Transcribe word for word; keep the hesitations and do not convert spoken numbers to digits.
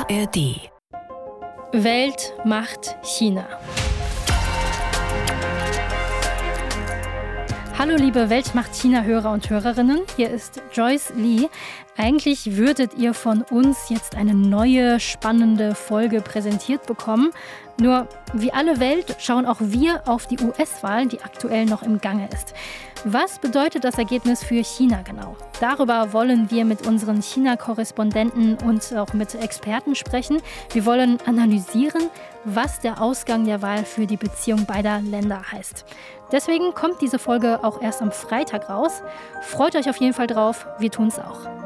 R D. Welt macht China. Hallo liebe Weltmacht-China-Hörer und Hörerinnen, hier ist Joyce Lee. Eigentlich würdet ihr von uns jetzt eine neue, spannende Folge präsentiert bekommen. Nur wie alle Welt schauen auch wir auf die U S-Wahl, die aktuell noch im Gange ist. Was bedeutet das Ergebnis für China genau? Darüber wollen wir mit unseren China-Korrespondenten und auch mit Experten sprechen. Wir wollen analysieren, was der Ausgang der Wahl für die Beziehung beider Länder heißt. Deswegen kommt diese Folge auch erst am Freitag raus. Freut euch auf jeden Fall drauf, wir tun's auch.